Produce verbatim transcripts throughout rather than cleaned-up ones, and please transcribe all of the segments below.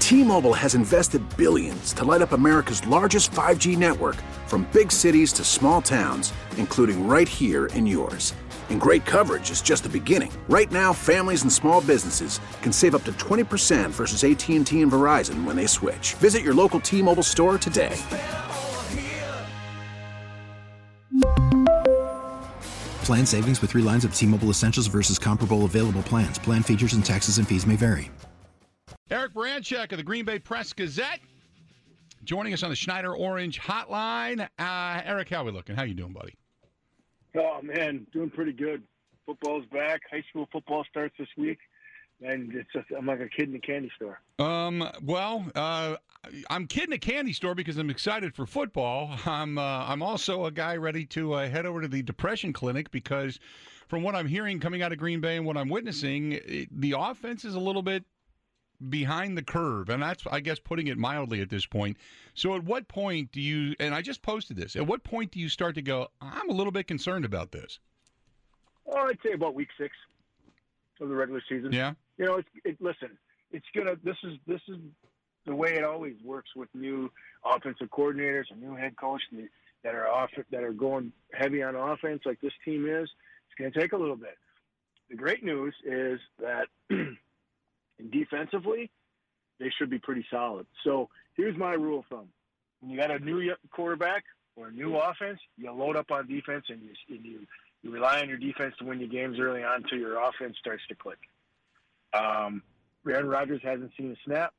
T-Mobile has invested billions to light up America's largest five G network, from big cities to small towns, including right here in yours. And great coverage is just the beginning. Right now, families and small businesses can save up to twenty percent versus A T and T and Verizon when they switch. Visit your local T-Mobile store today. Plan savings with three lines of T-Mobile Essentials versus comparable available plans. Plan features and taxes and fees may vary. Eric Baranchek of the Green Bay Press-Gazette joining us on the Schneider Orange Hotline. Uh, Eric, how are we looking? How you doing, buddy? Oh, man, doing pretty good. Football's back. High school football starts this week, and it's just, I'm like a kid in a candy store. Um. Well, uh, I'm kid in a candy store because I'm excited for football. I'm uh, I'm also a guy ready to uh, head over to the depression clinic because from what I'm hearing coming out of Green Bay and what I'm witnessing, it, the offense is a little bit behind the curve, and that's, I guess, putting it mildly at this point. So at what point do you, and I just posted this, at what point do you start to go, I'm a little bit concerned about this? Oh, I'd say about week six of the regular season. Yeah. You know, it's, it, listen, it's gonna, this is, this is the way it always works with new offensive coordinators and new head coach that are off, that are going heavy on offense like this team is. It's going to take a little bit. The great news is that and defensively, they should be pretty solid. So here's my rule of thumb. When you got a new quarterback or a new offense, you load up on defense and you, and you, you rely on your defense to win your games early on until your offense starts to click. Um, Aaron Rodgers hasn't seen a snap.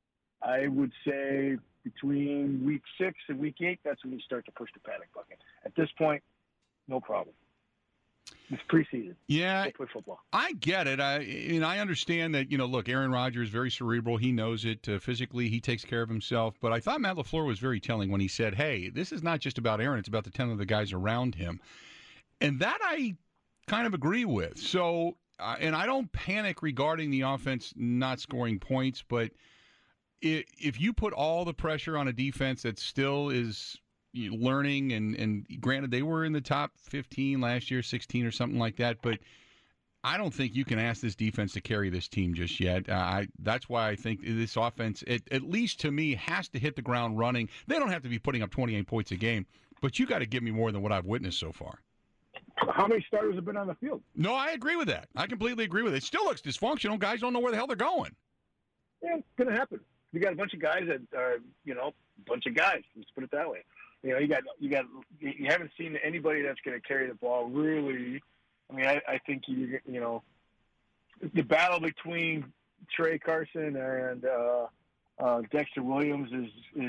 I would say between week six and week eight, that's when you start to push the panic button. At this point, no problem. It's preseason. Yeah, play football. I get it. I and I understand that, you know, look, Aaron Rodgers is very cerebral. He knows it. Uh, physically, he takes care of himself. But I thought Matt LaFleur was very telling when he said, hey, this is not just about Aaron. It's about the ten other guys around him. And that I kind of agree with. So, uh, and I don't panic regarding the offense not scoring points. But if, if you put all the pressure on a defense that still is – learning, and, and granted, they were in the top fifteen last year, sixteen or something like that, but I don't think you can ask this defense to carry this team just yet. Uh, I That's why I think this offense, it, at least to me, has to hit the ground running. They don't have to be putting up twenty-eight points a game, but you got to give me more than what I've witnessed so far. How many starters have been on the field? No, I agree with that. I completely agree with it. It still looks dysfunctional. Guys don't know where the hell they're going. Yeah, it's going to happen. You got a bunch of guys that are, you know, a bunch of guys. Let's put it that way. You know, you got you got you haven't seen anybody that's going to carry the ball really. I mean, I, I think you you know, the battle between Trey Carson and uh, uh, Dexter Williams is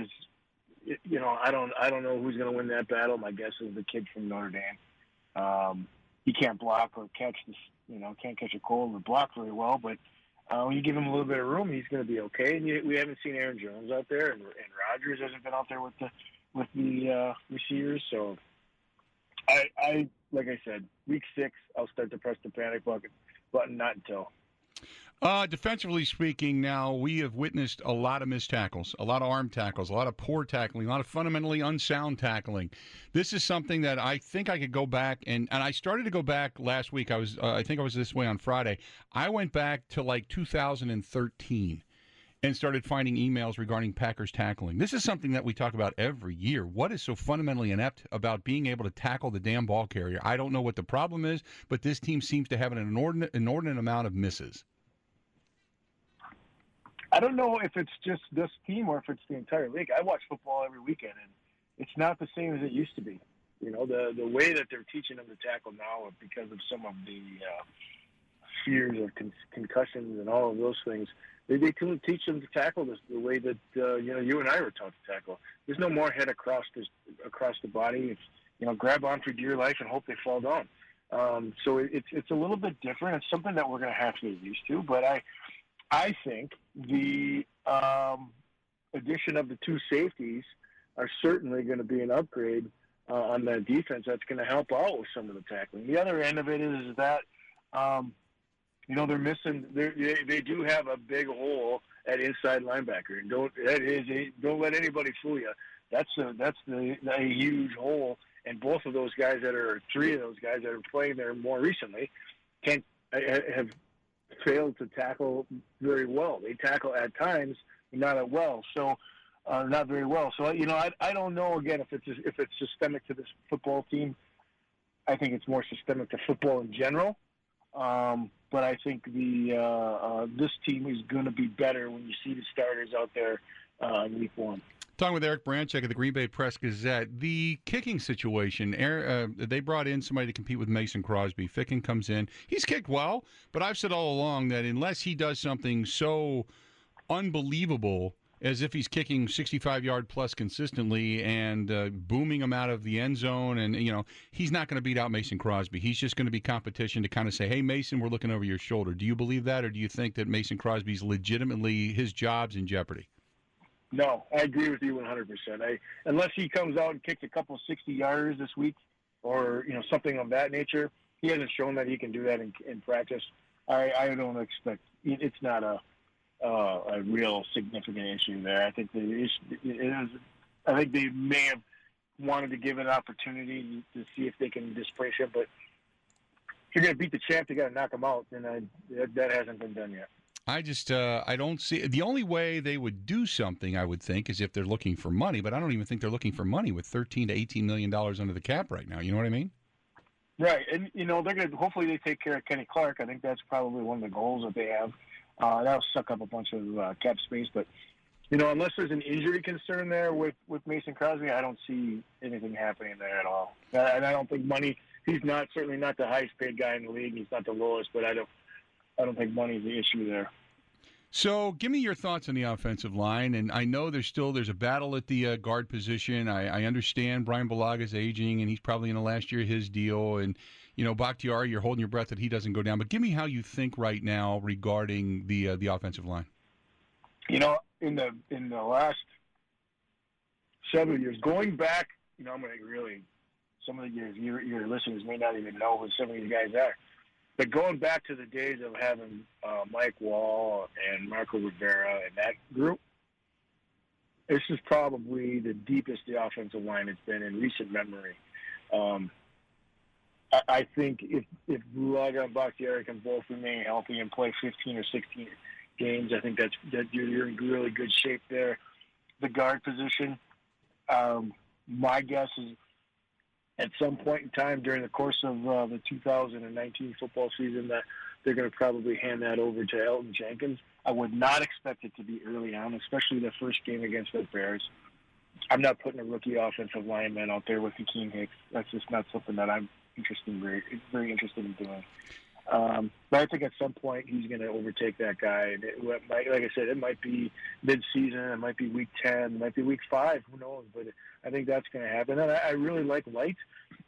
is you know I don't I don't know who's going to win that battle. My guess is the kid from Notre Dame. Um, he can't block or catch this, you know, can't catch a cold or block very well, but uh, when you give him a little bit of room, he's going to be okay. And you, we haven't seen Aaron Jones out there, and, and Rodgers hasn't been out there with the. with the uh, receivers. So, I, I like I said, week six, I'll start to press the panic button, button not until. Uh, defensively speaking, now, we have witnessed a lot of missed tackles, a lot of arm tackles, a lot of poor tackling, a lot of fundamentally unsound tackling. This is something that I think I could go back, and, and I started to go back last week. I was, uh, I think I was this way on Friday. I went back to like two thousand thirteen. And started finding emails regarding Packers tackling. This is something that we talk about every year. What is so fundamentally inept about being able to tackle the damn ball carrier? I don't know what the problem is, but this team seems to have an inordinate, inordinate amount of misses. I don't know if it's just this team or if it's the entire league. I watch football every weekend, and it's not the same as it used to be. You know, the the way that they're teaching them to tackle now because of some of the uh, fears of con- concussions and all of those things. They, they can teach them to tackle this the way that uh, you know you and I were taught to tackle. There's no more head across this, across the body. It's you know grab on for dear life and hope they fall down. Um, so it, it's it's a little bit different. It's something that we're going to have to get used to. But I I think the um, addition of the two safeties are certainly going to be an upgrade uh, on that defense. That's going to help out with some of the tackling. The other end of it is that. Um, You know, they're missing. They're, they they do have a big hole at inside linebacker, and don't that is a, don't let anybody fool you. That's a that's the a huge hole, and both of those guys that are three of those guys that are playing there more recently, can't have failed to tackle very well. They tackle at times not that well. So, uh, not very well. So, you know, I I don't know again if it's if it's systemic to this football team. I think it's more systemic to football in general. Um, but I think the uh, uh, this team is going to be better when you see the starters out there uh, in week one. Talking with Eric Branchek of the Green Bay Press-Gazette. The kicking situation, uh, they brought in somebody to compete with Mason Crosby. Ficken comes in. He's kicked well, but I've said all along that unless he does something so unbelievable as if he's kicking sixty-five-yard plus consistently and uh, booming him out of the end zone, and, you know, he's not going to beat out Mason Crosby. He's just going to be competition to kind of say, hey, Mason, we're looking over your shoulder. Do you believe that, or do you think that Mason Crosby's legitimately, his job's in jeopardy? No, I agree with you one hundred percent. I, unless he comes out and kicks a couple sixty-yarders this week or, you know, something of that nature, he hasn't shown that he can do that in, in practice. I, I don't expect – it's not a uh, a real significant issue there. I think the issue, it is, I think they may have wanted to give it an opportunity to see if they can displace him, but if you're going to beat the champ, you got to knock him out, and I, that, that hasn't been done yet. I just, uh, I don't see, the only way they would do something, I would think, is if they're looking for money, but I don't even think they're looking for money with thirteen to eighteen million dollars under the cap right now. You know what I mean? Right, and, you know, they're going to, hopefully they take care of Kenny Clark. I think that's probably one of the goals that they have. Uh, that'll suck up a bunch of uh, cap space, but, you know, unless there's an injury concern there with, with Mason Crosby, I don't see anything happening there at all. Uh, and I don't think money, he's not, certainly not the highest paid guy in the league. He's not the lowest, but I don't, I don't think money is the issue there. So give me your thoughts on the offensive line. And I know there's still there's a battle at the uh, guard position. I, I understand Brian Balaga's aging, and he's probably in the last year of his deal. And, you know, Bakhtiari, you're holding your breath that he doesn't go down. But give me how you think right now regarding the uh, the offensive line. You know, in the in the last several years, going back, you know, I'm going to really, some of the years, your, your listeners may not even know who some of these guys are. But going back to the days of having uh, Mike Wall and Marco Rivera and that group, this is probably the deepest the offensive line has been in recent memory. Um, I, I think if if Bulaga and Bakhtiari can both remain healthy and play fifteen or sixteen games, I think that's that you're, you're in really good shape there. The guard position, um, my guess is, at some point in time during the course of uh, the two thousand nineteen football season, that they're going to probably hand that over to Elton Jenkins. I would not expect it to be early on, especially the first game against the Bears. I'm not putting a rookie offensive lineman out there with Hakeem Hicks. That's just not something that I'm interested in, very, very interested in doing. Um, but I think at some point he's going to overtake that guy. And it might, like I said, it might be mid-season, it might be week ten, it might be week five. Who knows? But I think that's going to happen. And I, I really like Light.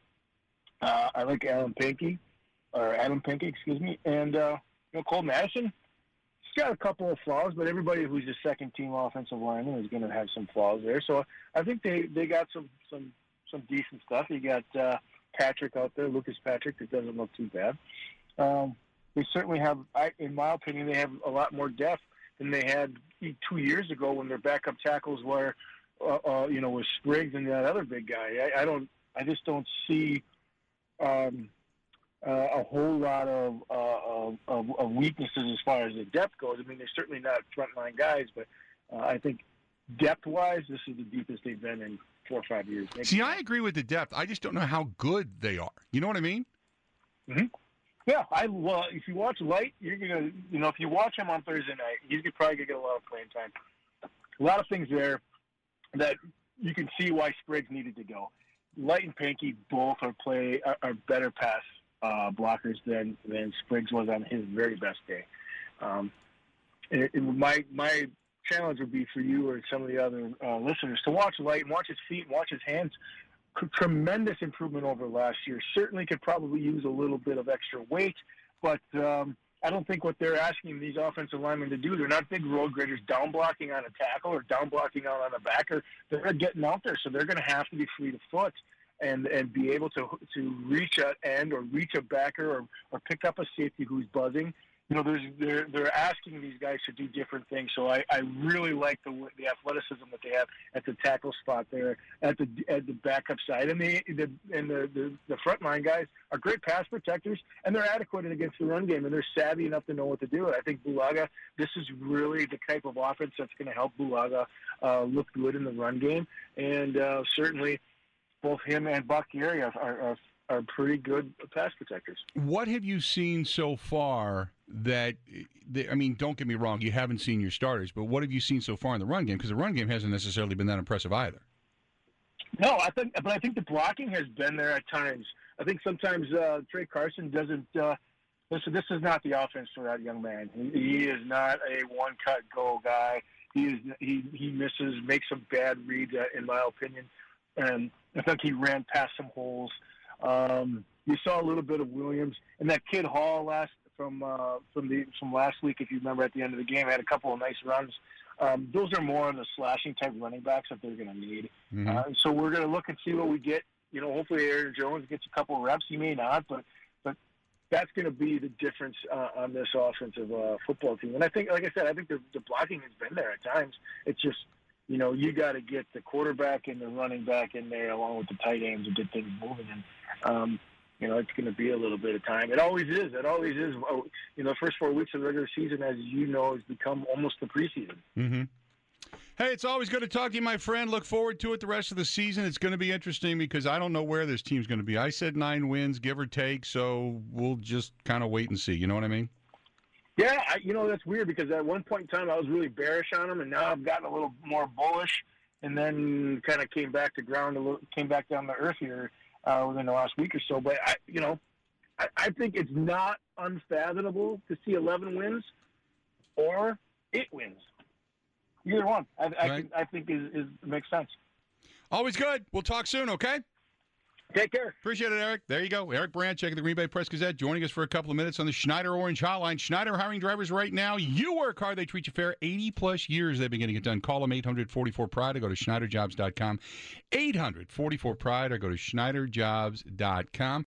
Uh, I like Alan Pankey, or Adam Pankey, excuse me. And uh, you know, Cole Madison. He's got a couple of flaws, but everybody who's a second-team offensive lineman is going to have some flaws there. So I think they, they got some some some decent stuff. You got uh, Patrick out there, Lucas Patrick. That doesn't look too bad. Um, they certainly have, I, in my opinion, they have a lot more depth than they had two years ago when their backup tackles were, uh, uh, you know, with Spriggs and that other big guy. I, I don't, I just don't see um, uh, a whole lot of, uh, of of weaknesses as far as the depth goes. I mean, they're certainly not frontline guys, but uh, I think depth-wise, this is the deepest they've been in four or five years. Maybe. See, I agree with the depth. I just don't know how good they are. You know what I mean? Mm-hmm. Yeah, I well, if you watch Light, you're gonna, you know, if you watch him on Thursday night, he's probably gonna get a lot of playing time. A lot of things there that you can see why Spriggs needed to go. Light and Pankey both are play are, are better pass uh, blockers than than Spriggs was on his very best day. Um, it, it, my my challenge would be for you or some of the other uh, listeners to watch Light and watch his feet and watch his hands. Tremendous improvement over last year. Certainly could probably use a little bit of extra weight, but um, I don't think what they're asking these offensive linemen to do, they're not big road graders down blocking on a tackle or down blocking out on a backer. They're getting out there, so they're going to have to be fleet of foot and, and be able to to reach an end or reach a backer or, or pick up a safety who's buzzing you know, there's they're they're asking these guys to do different things. So I, I really like the the athleticism that they have at the tackle spot there, at the at the backup side, and the the and the the, the front line guys are great pass protectors, and they're adequate against the run game, and they're savvy enough to know what to do. I think Bulaga, this is really the type of offense that's going to help Bulaga uh, look good in the run game, and uh, certainly both him and Buck Gary are, are, are are pretty good pass protectors. What have you seen so far that, I mean, don't get me wrong, you haven't seen your starters, but what have you seen so far in the run game? Because the run game hasn't necessarily been that impressive either. No, I think, but I think the blocking has been there at times. I think sometimes uh, Trey Carson doesn't, uh, listen, this is not the offense for that young man. He, he is not a one-cut go guy. He is, he, he misses, makes some bad reads, uh, in my opinion, and I think he ran past some holes. Um, you saw a little bit of Williams and that kid Hall last from uh, from the from last week. If you remember, at the end of the game, had a couple of nice runs. Um, those are more on the slashing type running backs that they're going to need. Mm-hmm. Uh, so we're going to look and see what we get. You know, hopefully Aaron Jones gets a couple of reps. He may not, but but that's going to be the difference uh, on this offensive uh, football team. And I think, like I said, I think the, the blocking has been there at times. It's just, you know, you got to get the quarterback and the running back in there along with the tight ends to get things moving. And, um, you know, it's going to be a little bit of time. It always is. It always is. You know, the first four weeks of the regular season, as you know, has become almost the preseason. Mm-hmm. Hey, it's always good to talk to you, my friend. Look forward to it the rest of the season. It's going to be interesting because I don't know where this team's going to be. I said nine wins, give or take, so we'll just kind of wait and see. You know what I mean? Yeah, I, you know, that's weird because at one point in time I was really bearish on them, and now I've gotten a little more bullish, and then kind of came back to ground, a little, came back down to earth here uh, within the last week or so. But, I, you know, I, I think it's not unfathomable to see eleven wins or eight wins. Either one, I, I, right. can, I think is, is makes sense. Always good. We'll talk soon, okay? Take care. Appreciate it, Eric. There you go. Eric Brandt, check the Green Bay Press-Gazette, joining us for a couple of minutes on the Schneider Orange Hotline. Schneider hiring drivers right now. You work hard, they treat you fair. eighty-plus years they've been getting it done. Call them eight hundred forty-four pride or go to schneider jobs dot com. eight hundred forty-four pride or go to schneider jobs dot com.